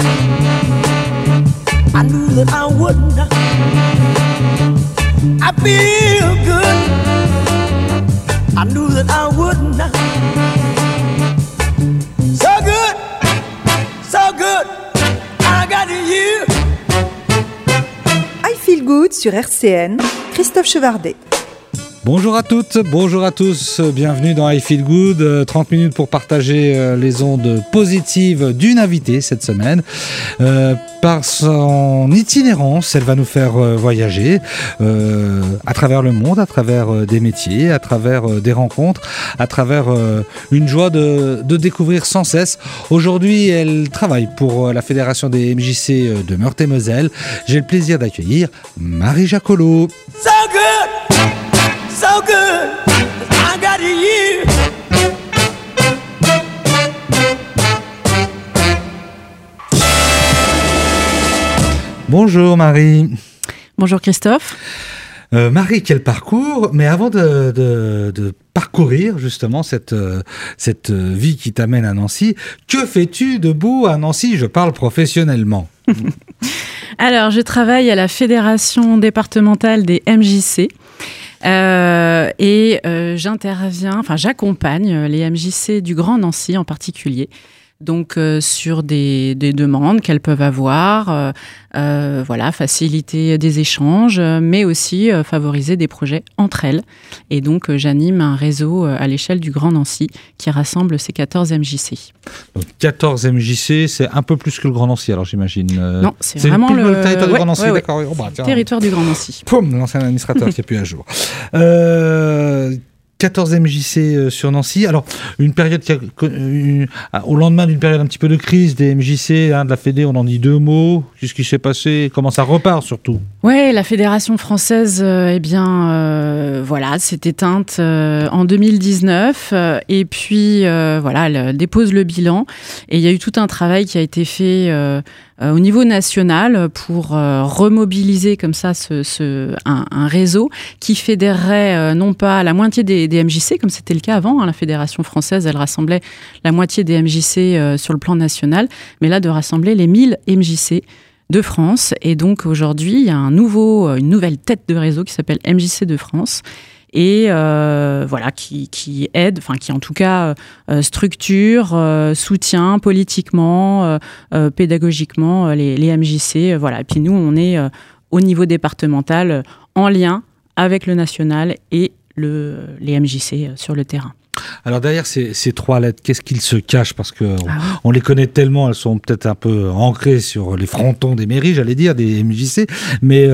I knew that I wouldn't. I feel good. I knew that I wouldn't. So good, so good. I got you. I Feel Good sur RCN, Christophe Chevardet. Bonjour à toutes, bonjour à tous, bienvenue dans I Feel Good, 30 minutes pour partager les ondes positives d'une invitée cette semaine. Par son itinérance, elle va nous faire voyager à travers le monde, à travers des métiers, à travers des rencontres, à travers une joie de découvrir sans cesse. Aujourd'hui, elle travaille pour la Fédération des MJC de Meurthe-et-Moselle. J'ai le plaisir d'accueillir Marie Jacolot. So good, so good. I got you. Bonjour Marie. Bonjour Christophe. Marie, quel parcours! Mais avant de parcourir justement cette vie qui t'amène à Nancy, que fais-tu de beau à Nancy? Je parle professionnellement. Alors, je travaille à la Fédération départementale des MJC. J'accompagne les MJC du Grand Nancy en particulier. Donc sur des demandes qu'elles peuvent avoir, faciliter des échanges, mais aussi favoriser des projets entre elles. Et donc j'anime un réseau à l'échelle du Grand Nancy qui rassemble ces 14 MJC. Donc 14 MJC, c'est un peu plus que le Grand Nancy, alors j'imagine. Non, c'est vraiment le territoire du Grand Nancy, ouais. d'accord. Oh, Territoire du Grand Nancy. Poum, l'ancien administrateur qui est plus à jour. 14 MJC sur Nancy. Alors, une période au lendemain d'une période un petit peu de crise des MJC, de la Fédé, on en dit deux mots. Qu'est-ce qui s'est passé? Comment ça repart surtout? Ouais, la Fédération française, s'est éteinte en 2019. Et puis, elle dépose le bilan. Et il y a eu tout un travail qui a été fait au niveau national pour remobiliser comme ça un réseau qui fédérerait non pas la moitié des MJC, comme c'était le cas avant. La Fédération française, elle rassemblait la moitié des MJC sur le plan national, mais là, de rassembler les 1000 MJC de France. Et donc, aujourd'hui, il y a une nouvelle tête de réseau qui s'appelle MJC de France. Et qui aide, qui en tout cas structure, soutient politiquement, pédagogiquement les MJC. Et puis nous, on est au niveau départemental en lien avec le national et les MJC sur le terrain. Alors derrière ces trois lettres, qu'est-ce qu'ils se cachent? Parce qu'on les connaît tellement, elles sont peut-être un peu ancrées sur les frontons des mairies, j'allais dire, des MJC, mais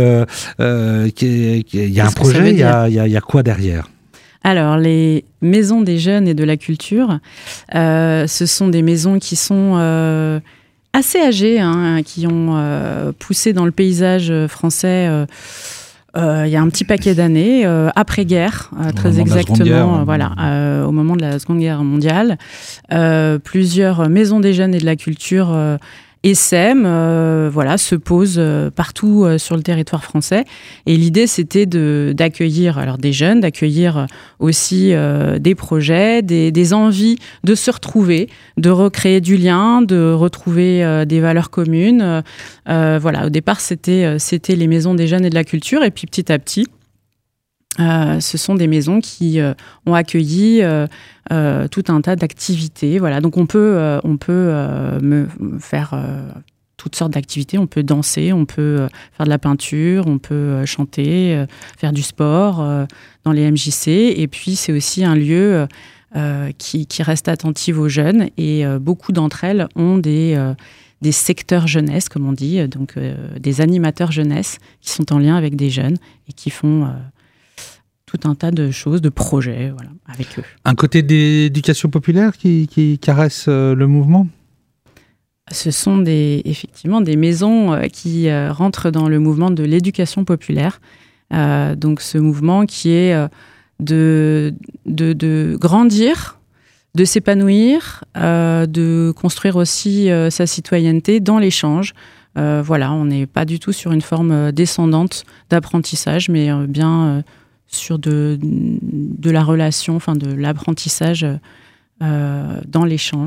il y a un projet, il y a quoi derrière? Alors, les maisons des jeunes et de la culture, ce sont des maisons qui sont assez âgées, qui ont poussé dans le paysage français il y a un petit paquet d'années, après-guerre, très exactement, au moment de la Seconde Guerre mondiale. Plusieurs maisons des jeunes et de la culture essaiment, se posent partout sur le territoire français. Et l'idée, c'était d'accueillir des jeunes, d'accueillir aussi des projets, des envies de se retrouver, de recréer du lien, de retrouver des valeurs communes. Au départ, c'était les maisons des jeunes et de la culture. Et puis, petit à petit, ce sont des maisons qui ont accueilli tout un tas d'activités. Donc on peut faire toutes sortes d'activités. On peut danser, on peut faire de la peinture, on peut chanter, faire du sport dans les MJC. Et puis c'est aussi un lieu qui reste attentif aux jeunes. Et beaucoup d'entre elles ont des secteurs jeunesse, comme on dit, donc des animateurs jeunesse qui sont en lien avec des jeunes et qui font tout un tas de choses, de projets avec eux. Un côté d'éducation populaire qui caresse le mouvement? Ce sont effectivement des maisons qui rentrent dans le mouvement de l'éducation populaire. Donc ce mouvement qui est de grandir, de s'épanouir, de construire aussi sa citoyenneté dans l'échange. On n'est pas du tout sur une forme descendante d'apprentissage, mais bien sur de la relation, de l'apprentissage dans l'échange.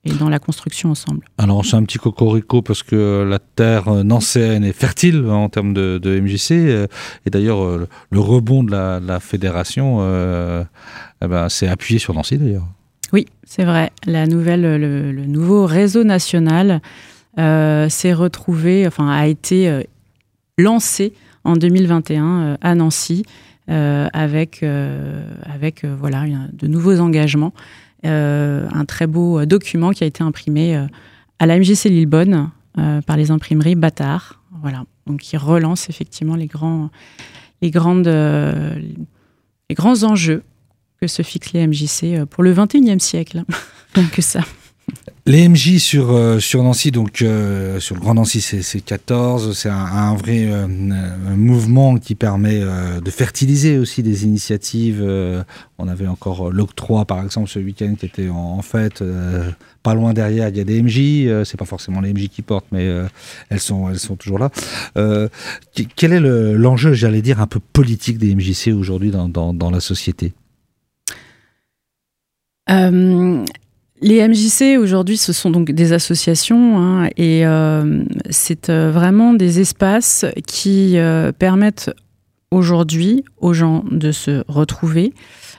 et dans la construction ensemble. Alors, c'est un petit cocorico parce que la terre nancéenne est fertile en termes de MJC. Et d'ailleurs, le rebond de la fédération s'est appuyé sur Nancy, d'ailleurs. Oui, c'est vrai. Le nouveau réseau national s'est retrouvé, a été lancé en 2021 à Nancy avec de nouveaux engagements. Un très beau document qui a été imprimé à la MJC Lillebonne par les imprimeries Bâtard. Voilà. Donc, qui relance effectivement les grands enjeux que se fixent les MJC pour le XXIe siècle. Donc, que ça. Les MJ sur Nancy, donc sur le Grand Nancy, c'est 14. C'est un vrai mouvement qui permet de fertiliser aussi des initiatives. On avait encore l'Octroi, par exemple, ce week-end qui était en fête. Pas loin derrière, il y a des MJ. C'est pas forcément les MJ qui portent, mais elles sont toujours là. Quel est l'enjeu, j'allais dire, un peu politique des MJC aujourd'hui dans la société ? Les MJC aujourd'hui, ce sont donc des associations et c'est vraiment des espaces qui permettent aujourd'hui aux gens de se retrouver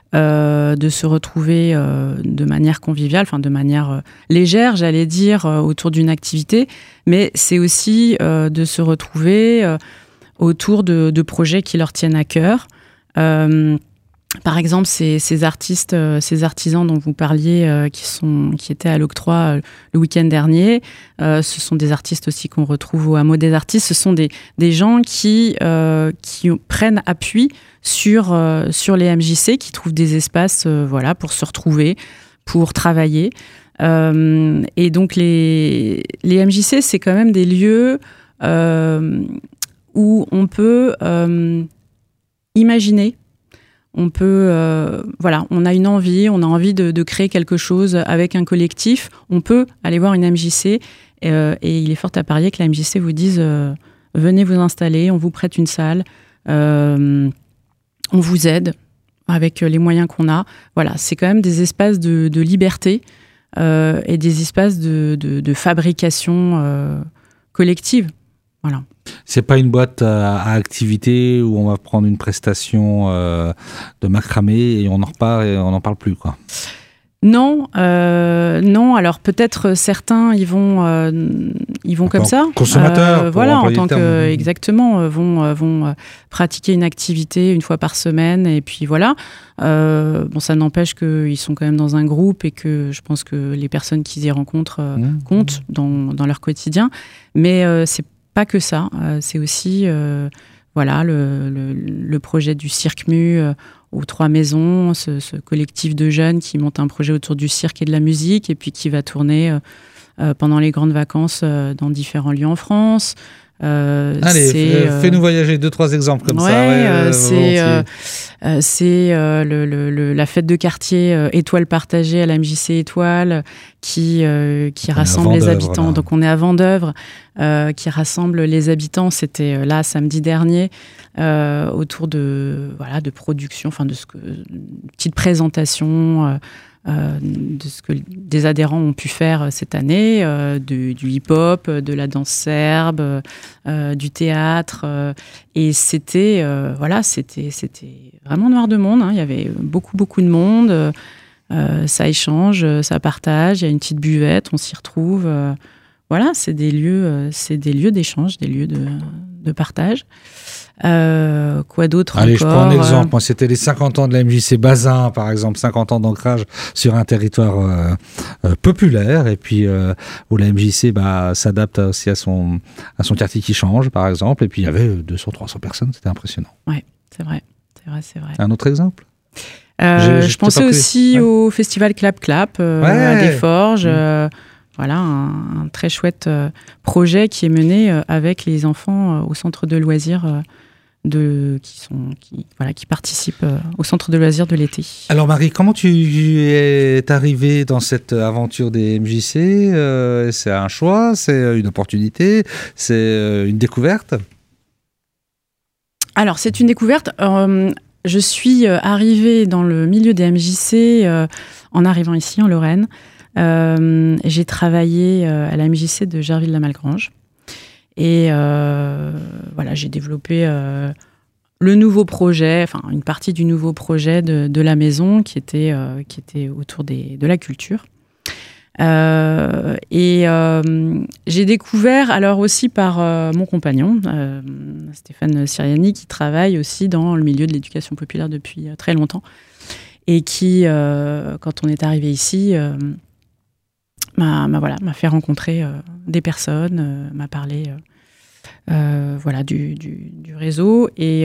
de manière conviviale, de manière légère, j'allais dire, autour d'une activité, mais c'est aussi de se retrouver autour de projets qui leur tiennent à cœur. Par exemple, ces artistes, ces artisans dont vous parliez, qui étaient à l'Octroi le week-end dernier, ce sont des artistes aussi qu'on retrouve au Hameau des Artistes. Ce sont des gens qui prennent appui sur les MJC, qui trouvent des espaces pour se retrouver, pour travailler. Et donc, les MJC, c'est quand même des lieux où on peut imaginer. On peut, on a une envie, on a envie de créer quelque chose avec un collectif. On peut aller voir une MJC et il est fort à parier que la MJC vous dise venez vous installer, on vous prête une salle, on vous aide avec les moyens qu'on a. Voilà, c'est quand même des espaces de liberté et des espaces de fabrication collective. Voilà. C'est pas une boîte à activité où on va prendre une prestation de macramé et on en repart et on n'en parle plus, quoi. Non. Alors peut-être certains ils vont comme ça. Consommateurs. En tant que exactement vont pratiquer une activité une fois par semaine et puis voilà. Ça n'empêche qu'ils sont quand même dans un groupe et que je pense que les personnes qu'ils y rencontrent comptent dans leur quotidien. Mais c'est pas que ça, c'est aussi le projet du Cirque-Mu aux 3 maisons, ce collectif de jeunes qui monte un projet autour du cirque et de la musique et puis qui va tourner pendant les grandes vacances dans différents lieux en France. Allez, fais-nous voyager 2-3 exemples comme ça. C'est la fête de quartier Étoile partagée à la MJC Étoile qui rassemble les habitants. Là. Donc on est à Vendeuvre, qui rassemble les habitants. C'était là samedi dernier autour de production, de petite présentation. De ce que des adhérents ont pu faire cette année, du hip-hop, de la danse serbe, du théâtre. Et c'était vraiment noir de monde. Il y avait beaucoup de monde. Ça échange, ça partage. Il y a une petite buvette, on s'y retrouve. C'est des lieux d'échange, des lieux de partage. Quoi d'autre encore ? Allez, je prends un exemple. Moi, c'était les 50 ans de la MJC Bazin, par exemple, 50 ans d'ancrage sur un territoire populaire, et puis où la MJC s'adapte aussi à son quartier qui change, par exemple, et puis il y avait 200-300 personnes, c'était impressionnant. Oui, c'est vrai. Un autre exemple ? Je pensais aussi au festival Clap Clap à Desforges. Un très chouette projet qui est mené avec les enfants au centre de loisirs qui participent au centre de loisirs de l'été. Alors Marie, comment tu es arrivée dans cette aventure des MJC ? C'est un choix, c'est une opportunité, c'est une découverte ? Alors c'est une découverte. Je suis arrivée dans le milieu des MJC en arrivant ici en Lorraine. j'ai travaillé à la MJC de Gerville-la-Malgrange. Et voilà, j'ai développé le nouveau projet, enfin une partie du nouveau projet de la maison qui était autour de la culture. J'ai découvert, alors aussi par mon compagnon, Stéphane Siriani, qui travaille aussi dans le milieu de l'éducation populaire depuis très longtemps, et qui, quand on est arrivé ici, m'a fait rencontrer des personnes, m'a parlé du réseau. Et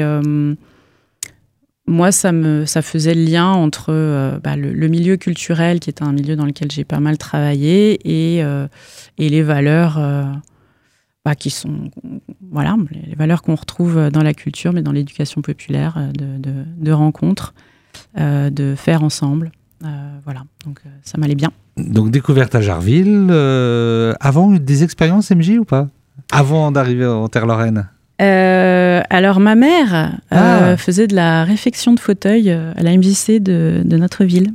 moi, ça faisait le lien entre le milieu culturel, qui est un milieu dans lequel j'ai pas mal travaillé, et les valeurs qui sont les valeurs qu'on retrouve dans la culture, mais dans l'éducation populaire, de rencontres, de faire ensemble. Donc ça m'allait bien. Donc découverte à Jarville, avant des expériences MJ ou pas? Avant d'arriver en terre lorraine? Alors ma mère faisait de la réfection de fauteuils à la MJC de notre ville.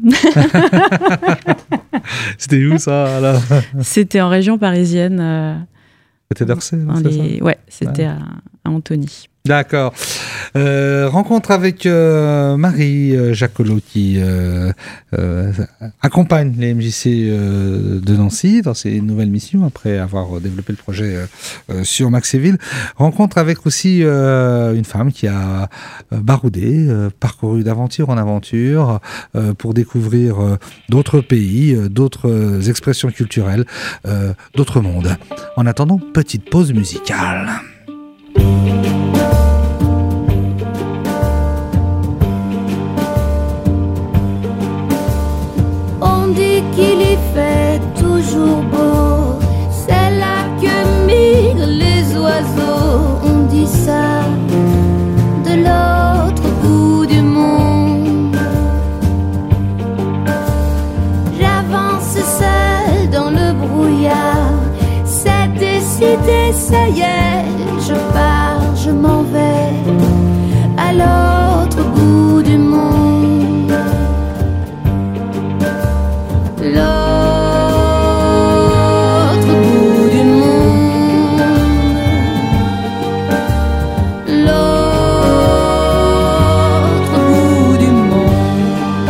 C'était où ça alors? C'était en région parisienne. C'était d'Orsay, ouais, c'était à Antony. D'accord. Rencontre avec Marie Jacolot qui accompagne les MJC de Nancy dans ses nouvelles missions après avoir développé le projet sur Maxéville. Rencontre avec aussi une femme qui a baroudé, parcouru d'aventure en aventure pour découvrir d'autres pays, d'autres expressions culturelles, d'autres mondes. En attendant, petite pause musicale. On dit qu'il y fait toujours beau, c'est là que migrent les oiseaux. On dit ça de l'autre bout du monde. J'avance seule dans le brouillard, c'est décidé, ça y est, je pars, je m'en vais à l'autre bout du monde. L'autre bout du monde. L'autre bout du monde.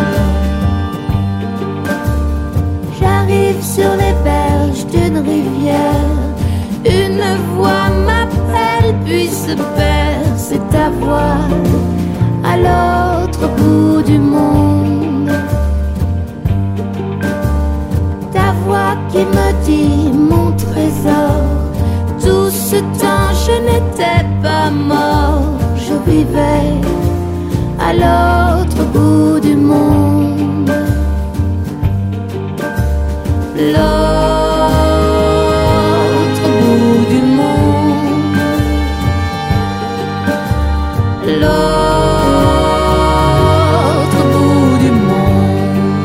J'arrive sur les berges d'une rivière. Une voix m'appelle puis se perd. C'est ta voix à l'autre bout du monde. Ta voix qui me dit mon trésor. Tout ce temps je n'étais pas mort. Je vivais à l'autre bout du monde. L'autre bout du monde. L'autre bout du monde.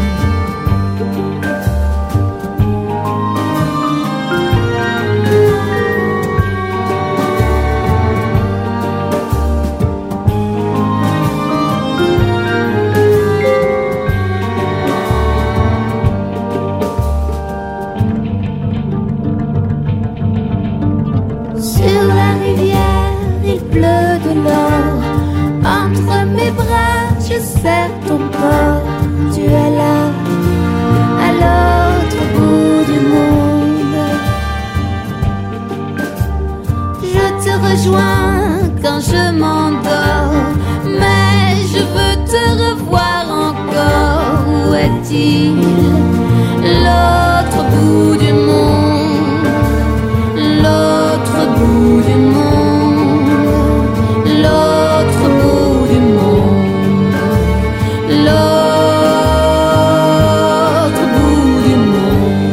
Sur la rivière, il pleut de l'or. Entre mes bras, je serre ton corps. Tu es là, à l'autre bout du monde. Je te rejoins quand je m'endors, mais je veux te revoir encore. Où est-il, l'autre bout du monde? L'autre bout du monde. L'autre bout du monde. L'autre bout du monde.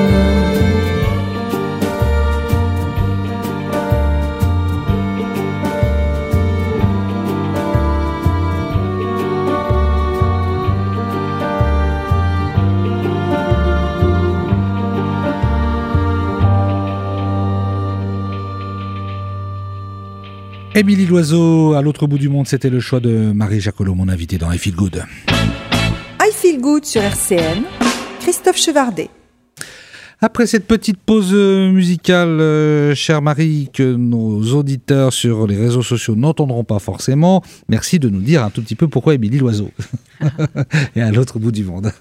Émilie Loiseau, à l'autre bout du monde, c'était le choix de Marie Jacolot, mon invité dans I Feel Good. I Feel Good sur RCN, Christophe Chevardet. Après cette petite pause musicale, chère Marie, que nos auditeurs sur les réseaux sociaux n'entendront pas forcément, merci de nous dire un tout petit peu pourquoi Émilie Loiseau et à l'autre bout du monde.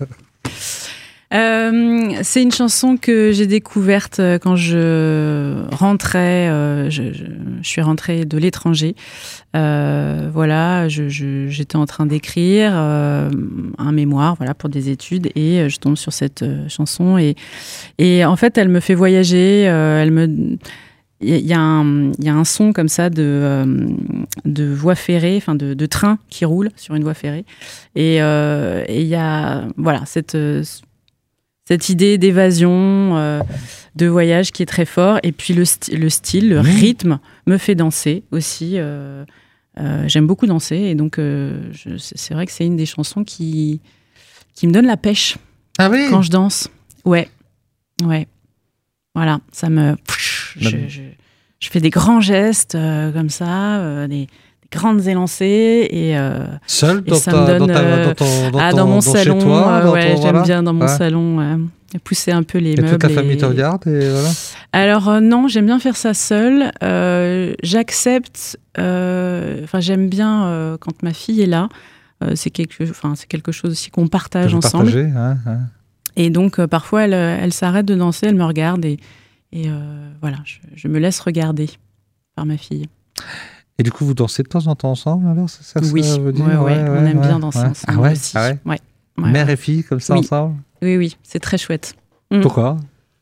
C'est une chanson que j'ai découverte quand je rentrais, je suis rentrée de l'étranger. Voilà, j'étais en train d'écrire un mémoire, voilà, pour des études, et je tombe sur cette chanson et en fait, elle me fait voyager. Il y a un son comme ça de voie ferrée, enfin de train qui roule sur une voie ferrée, et il y a voilà cette idée d'évasion, de voyage qui est très fort. Et puis le style, le rythme me fait danser aussi. J'aime beaucoup danser. Et donc, c'est vrai que c'est une des chansons qui me donne la pêche quand je danse. Ouais. Voilà, ça me... Je fais des grands gestes comme ça, des grandes élancées et seul et ça me donne dans mon salon, j'aime bien dans mon salon pousser un peu les meubles. Toute la famille te regarde et voilà. Alors non, j'aime bien faire ça seule. J'accepte. J'aime bien quand ma fille est là. C'est quelque chose aussi qu'on partage ensemble. Et donc parfois elle s'arrête de danser, elle me regarde et voilà, je me laisse regarder par ma fille. Et du coup, vous dansez de temps en temps ensemble, alors oui, ça veut dire on aime bien danser ensemble aussi. Mère et fille, comme ça, ensemble. Oui, c'est très chouette. Pourquoi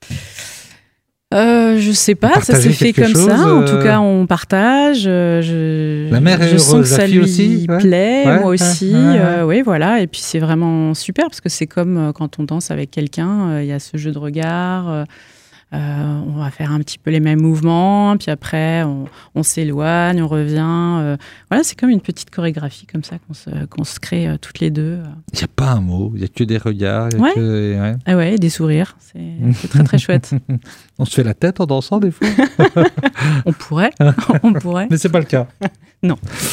je sais pas, ça s'est fait comme ça. En tout cas, on partage. La mère est heureuse, sens que ça lui aussi, plaît, moi aussi. Oui, voilà. Et puis c'est vraiment super parce que c'est comme quand on danse avec quelqu'un. Il y a ce jeu de regard. On va faire un petit peu les mêmes mouvements, puis après on s'éloigne, on revient. Voilà, c'est comme une petite chorégraphie comme ça qu'on se crée toutes les deux. Il n'y a pas un mot, il n'y a que des regards. Des sourires. C'est très très chouette. On se fait la tête en dansant des fois. On pourrait. Mais c'est pas le cas. Non.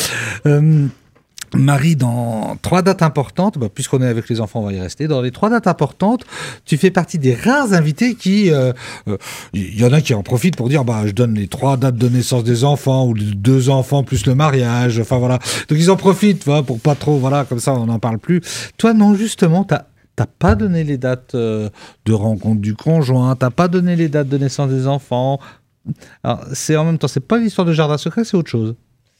Marie, dans 3 dates importantes, puisqu'on est avec les enfants, on va y rester. Dans les 3 dates importantes, tu fais partie des rares invités qui... Il y en a qui en profitent pour dire je donne les 3 dates de naissance des enfants, ou les 2 enfants plus le mariage, enfin voilà. Donc ils en profitent pour pas trop, voilà, comme ça on n'en parle plus. Toi, non, justement, t'as pas donné les dates de rencontre du conjoint, t'as pas donné les dates de naissance des enfants. Alors, c'est en même temps, c'est pas l'histoire de jardin secret, c'est autre chose.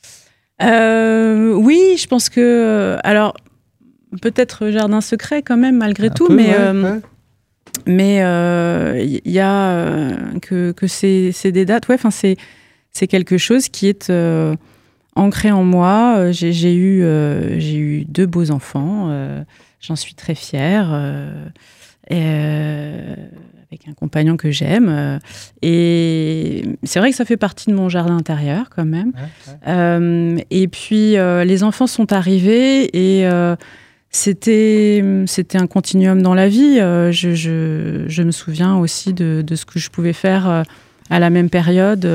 Oui, je pense que... alors, peut-être jardin secret quand même, malgré tout, mais il y a que c'est des dates. C'est quelque chose qui est ancré en moi. J'ai eu 2 beaux enfants. J'en suis très fière. Avec un compagnon que j'aime. Et c'est vrai que ça fait partie de mon jardin intérieur, quand même. Et puis, les enfants sont arrivés et c'était un continuum dans la vie. Je me souviens aussi de ce que je pouvais faire à la même période,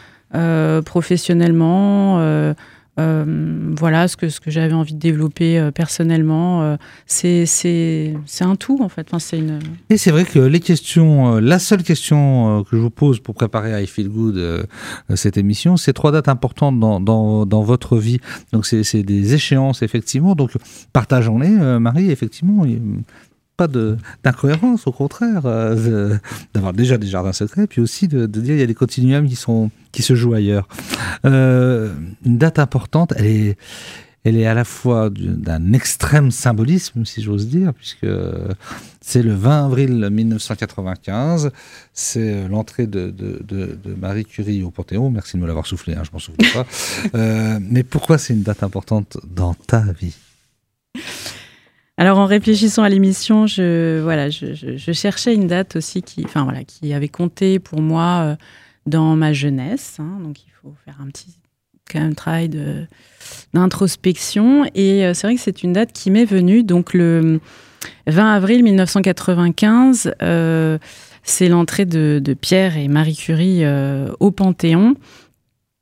professionnellement. Voilà ce que j'avais envie de développer personnellement. C'est un tout, en fait. Et c'est vrai que les questions, la seule question que je vous pose pour préparer I Feel Good, cette émission, c'est 3 dates importantes dans votre vie. Donc c'est des échéances, effectivement. Donc partageons-les, Marie, effectivement. Pas d'incohérence, au contraire, d'avoir déjà des jardins secrets, puis aussi de dire qu'il y a des continuums qui se jouent ailleurs. Une date importante, elle est à la fois d'un extrême symbolisme, si j'ose dire, puisque c'est le 20 avril 1995, c'est l'entrée de Marie Curie au Panthéon. Merci de me l'avoir soufflé, je m'en souviens pas. Mais pourquoi c'est une date importante dans ta vie ? Alors, en réfléchissant à l'émission, je cherchais une date aussi qui avait compté pour moi dans ma jeunesse. Donc, il faut faire quand même un travail d'introspection. Et c'est vrai que c'est une date qui m'est venue. Donc, le 20 avril 1995, c'est l'entrée de Pierre et Marie Curie au Panthéon.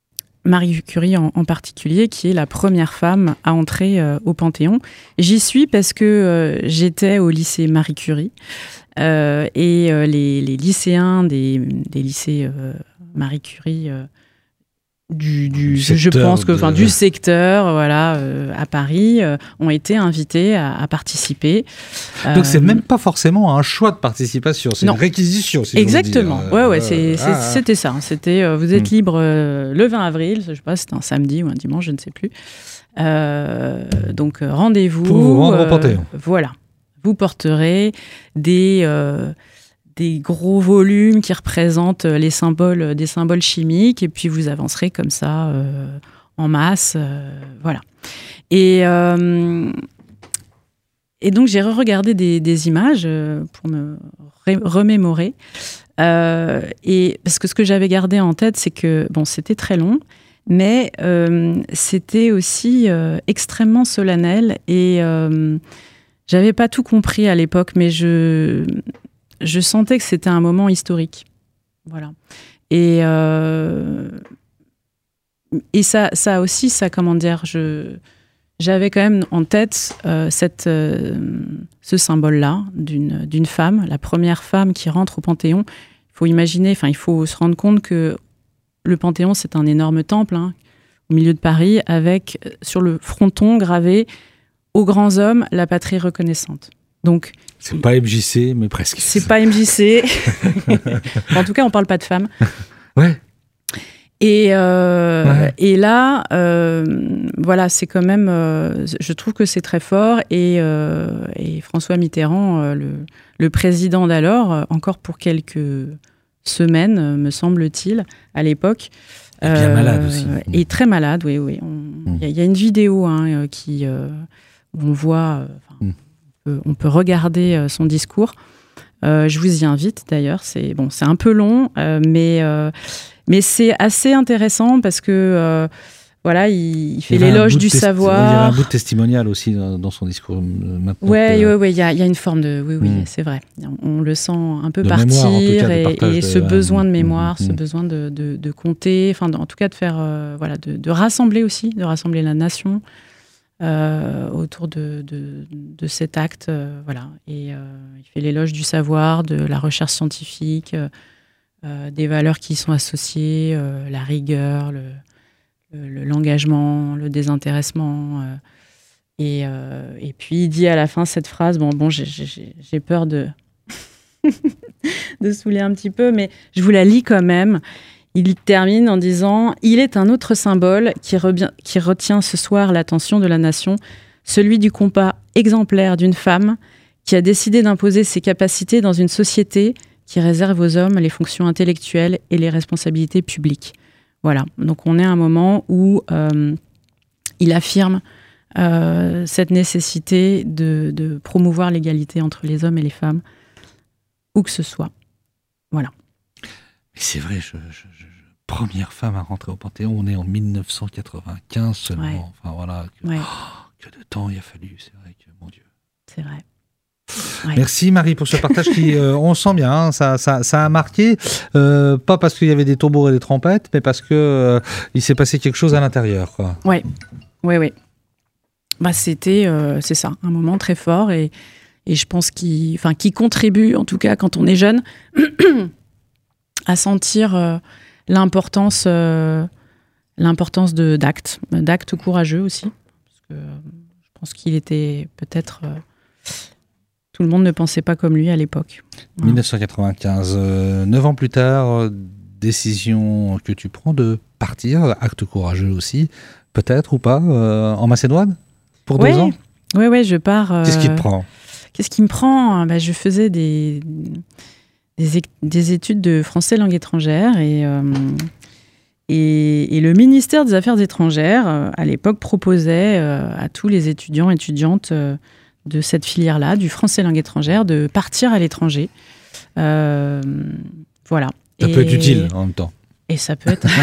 Marie Curie en particulier, qui est la première femme à entrer au Panthéon. J'y suis parce que j'étais au lycée Marie Curie et les lycéens des lycées Marie Curie du secteur, voilà, à Paris, ont été invités à participer. Donc c'est même pas forcément un choix de participation, c'est une réquisition. Si exactement. C'était ça. C'était vous êtes libre le 20 avril, je sais pas, c'était un samedi ou un dimanche, je ne sais plus. Donc rendez-vous pour vous rendre au Panthéon. Voilà, vous porterez des gros volumes qui représentent des symboles chimiques, et puis vous avancerez comme ça en masse, voilà. Et donc j'ai regardé des images pour me remémorer, et parce que ce que j'avais gardé en tête, c'est que c'était très long, mais c'était aussi extrêmement solennel, et j'avais pas tout compris à l'époque, mais je sentais que c'était un moment historique. Voilà. Et ça aussi, comment dire, j'avais quand même en tête ce symbole-là d'une femme, la première femme qui rentre au Panthéon. Il faut se rendre compte que le Panthéon, c'est un énorme temple, au milieu de Paris, avec sur le fronton gravé « Aux grands hommes, la patrie reconnaissante ». Donc, c'est pas MJC, mais presque. C'est pas MJC. En tout cas, on parle pas de femmes. Ouais. Et là, voilà, c'est quand même. Je trouve que c'est très fort. Et François Mitterrand, le président d'alors, encore pour quelques semaines, me semble-t-il, à l'époque. Et bien malade aussi. Et très malade, oui. Il y a une vidéo où on voit. On peut regarder son discours. Je vous y invite d'ailleurs. C'est un peu long, mais c'est assez intéressant parce que voilà, il fait l'éloge du savoir. Il y a un bout de testimonial aussi dans son discours. Oui, il y a une forme de... Oui, c'est vrai. On le sent un peu de partir, mémoire, et ce besoin de mémoire, ce besoin de compter, en tout cas de faire... de rassembler aussi, de rassembler la nation. Autour de cet acte, voilà. Et il fait l'éloge du savoir, de la recherche scientifique, des valeurs qui y sont associées, la rigueur, l'engagement, le désintéressement, et puis il dit à la fin cette phrase, j'ai peur de saouler un petit peu, mais je vous la lis quand même. Il termine en disant « Il est un autre symbole qui retient ce soir l'attention de la nation, celui du combat exemplaire d'une femme qui a décidé d'imposer ses capacités dans une société qui réserve aux hommes les fonctions intellectuelles et les responsabilités publiques. » Voilà, donc on est à un moment où il affirme cette nécessité de promouvoir l'égalité entre les hommes et les femmes, où que ce soit. Voilà. C'est vrai, première femme à rentrer au Panthéon, on est en 1995 seulement. Ouais. Enfin voilà, que de temps il a fallu, c'est vrai que, mon Dieu. C'est vrai. Ouais. Merci Marie pour ce partage qui, on sent bien, ça a marqué, pas parce qu'il y avait des tambours et des trompettes, mais parce que il s'est passé quelque chose à l'intérieur, quoi. Oui. C'était, c'est ça, un moment très fort, et je pense qui contribue, en tout cas quand on est jeune, à sentir l'importance d'actes courageux aussi. Parce que je pense qu'il était peut-être... tout le monde ne pensait pas comme lui à l'époque. Voilà. 1995, 9 ans plus tard, décision que tu prends de partir, acte courageux aussi, peut-être ou pas, en Macédoine, pour 2 ans. Oui, je pars... Qu'est-ce qui te prend ? Qu'est-ce qui me prend ? Je faisais des études de français langue étrangère, et le ministère des Affaires étrangères, à l'époque, proposait à tous les étudiants et étudiantes de cette filière-là, du français langue étrangère, de partir à l'étranger. Voilà. Ça peut être utile en même temps. Et ça peut être...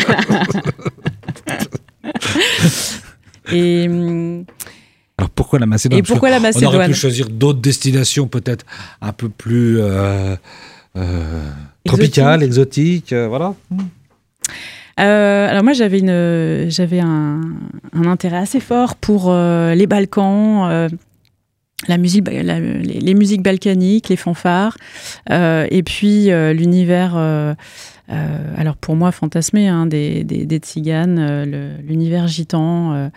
Alors pourquoi la Macédoine ? Et pourquoi la Macédoine ? On aurait pu choisir d'autres destinations peut-être un peu plus tropicales, exotiques, voilà. Alors moi, j'avais un intérêt assez fort pour les Balkans, la musique, les musiques balkaniques, les fanfares, et puis l'univers, alors pour moi fantasmé, des tziganes, l'univers gitan,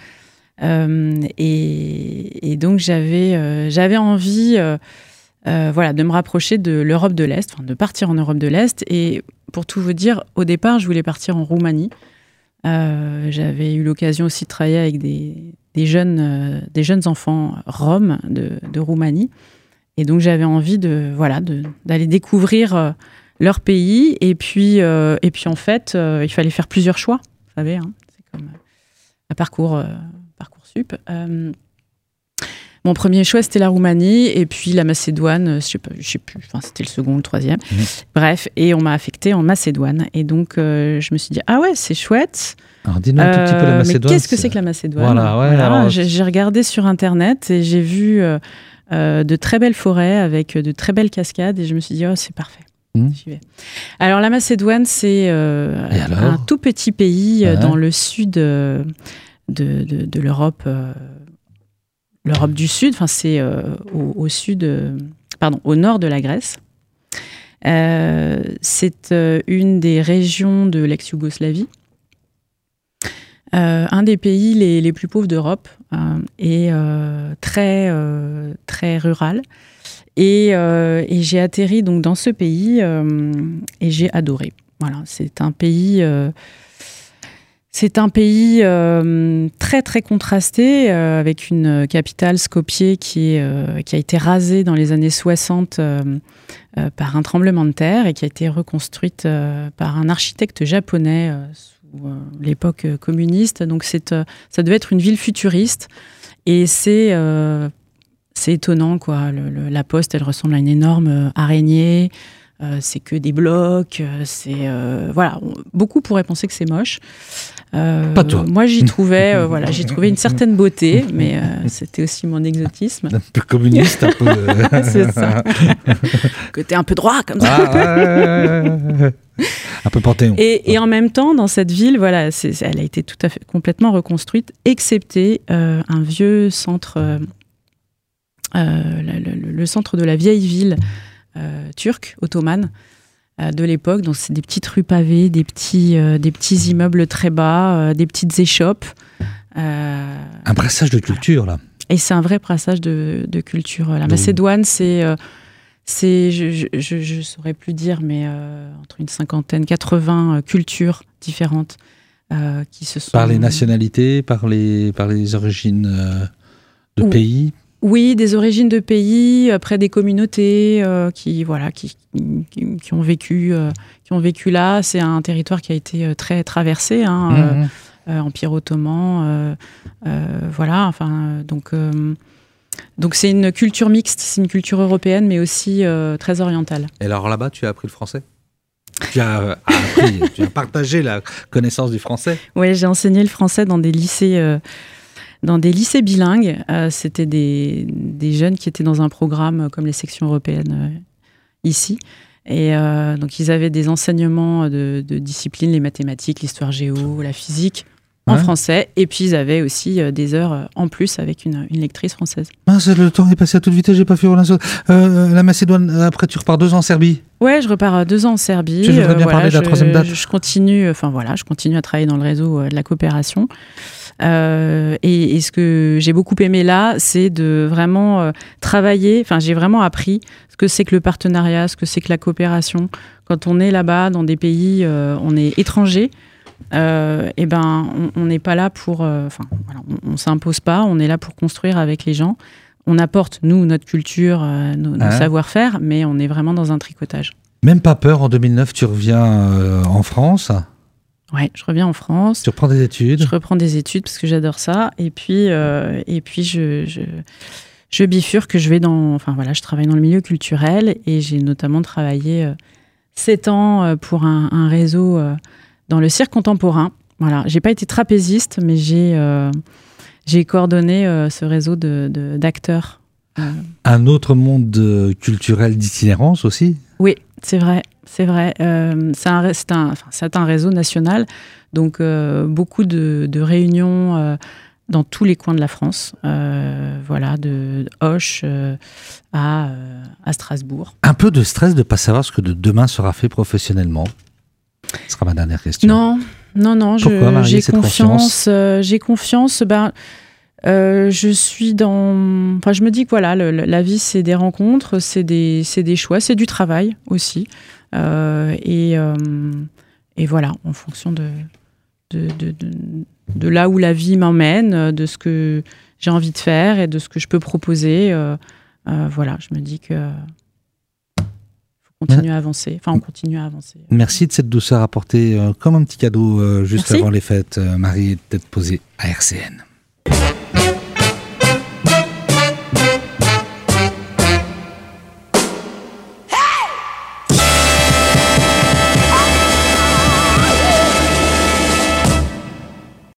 et donc j'avais envie, de me rapprocher de l'Europe de l'Est, de partir en Europe de l'Est. Et pour tout vous dire, au départ, je voulais partir en Roumanie. J'avais eu l'occasion aussi de travailler avec des jeunes enfants roms de Roumanie. Et donc, j'avais envie d'aller découvrir leur pays. Et puis en fait, il fallait faire plusieurs choix. Vous savez, c'est comme un parcours Mon premier choix, c'était la Roumanie, et puis la Macédoine, je sais plus, c'était le second ou le troisième. Bref, et on m'a affectée en Macédoine. Et donc, je me suis dit, ah ouais, c'est chouette. Alors, dis-nous un tout petit peu la Macédoine. Mais qu'est-ce que c'est que la Macédoine ? Voilà. Alors... J'ai regardé sur Internet et j'ai vu de très belles forêts avec de très belles cascades, et je me suis dit, oh, c'est parfait. J'y vais. Alors, la Macédoine, c'est un tout petit pays dans le sud de l'Europe. L'Europe du Sud, c'est au nord de la Grèce. C'est une des régions de l'ex-Yougoslavie, un des pays les plus pauvres d'Europe, et très rural. Et j'ai atterri donc dans ce pays et j'ai adoré. Voilà, c'est un pays très très contrasté, avec une capitale, Skopje, qui a été rasée dans les années 60 par un tremblement de terre et qui a été reconstruite par un architecte japonais sous l'époque communiste. Donc ça devait être une ville futuriste, et c'est étonnant, quoi. La poste, elle ressemble à une énorme araignée. C'est que des blocs, beaucoup pourraient penser que c'est moche. Pas toi. Moi, j'y trouvais une certaine beauté, mais c'était aussi mon exotisme. Un peu communiste, un peu. C'est ça. Côté un peu droit, comme ça. Un peu panthéon. Et en même temps, dans cette ville, elle a été tout à fait complètement reconstruite, excepté un vieux centre, le centre de la vieille ville. Turque, ottomane, de l'époque. Donc, c'est des petites rues pavées, des petits immeubles très bas, des petites échoppes. Un brassage de culture, là. Et c'est un vrai brassage de culture. La Macédoine, je saurais plus dire, mais entre une cinquantaine, 80 cultures différentes qui se sont... Par les nationalités, par les origines de pays. Oui, des origines de pays, après des communautés qui ont vécu là. C'est un territoire qui a été très traversé, Empire ottoman, donc c'est une culture mixte, c'est une culture européenne, mais aussi très orientale. Et alors là-bas, tu as appris le français ? Tu as partagé la connaissance du français ? Oui, j'ai enseigné le français dans des lycées. Dans des lycées bilingues, c'était des jeunes qui étaient dans un programme comme les sections européennes ici. Et donc, ils avaient des enseignements de disciplines, les mathématiques, l'histoire géo, la physique, en français. Et puis, ils avaient aussi des heures en plus avec une lectrice française. Mince, le temps est passé à toute vitesse, j'ai pas fait la Macédoine. Après, tu repars 2 ans en Serbie. Ouais, je repars 2 ans en Serbie. Tu voudrais bien parler de la 3e date. Je continue à travailler dans le réseau de la coopération. Et ce que j'ai beaucoup aimé là, c'est de vraiment travailler. J'ai vraiment appris ce que c'est que le partenariat, ce que c'est que la coopération. Quand on est là-bas, dans des pays, on est étranger. On n'est pas là pour... on s'impose pas, on est là pour construire avec les gens. On apporte, nous, notre culture, nos savoir-faire, mais on est vraiment dans un tricotage. Même pas peur, en 2009, tu reviens en France ? Ouais, je reviens en France. Tu reprends des études ? Je reprends des études parce que j'adore ça. Et puis je bifurque, je travaille dans le milieu culturel, et j'ai notamment travaillé 7 ans pour un réseau dans le cirque contemporain. Voilà, j'ai pas été trapéziste, mais j'ai coordonné ce réseau d'acteurs. Un autre monde culturel d'itinérance aussi ? Oui, c'est vrai. C'est un réseau national, donc beaucoup de réunions dans tous les coins de la France, de Auch à Strasbourg. Un peu de stress de ne pas savoir ce que de demain sera fait professionnellement. Ce sera ma dernière question. Non, Pourquoi, Marie, j'ai cette confiance. J'ai confiance. Je suis dans. Enfin, je me dis que voilà, la vie, c'est des rencontres, c'est des choix, c'est du travail aussi. Et voilà, en fonction de là où la vie m'emmène, de ce que j'ai envie de faire et de ce que je peux proposer. Je me dis que faut continuer à avancer. Enfin, on continue à avancer. Merci de cette douceur apportée comme un petit cadeau juste Merci. avant les fêtes, Marie, d'être posée à RCN.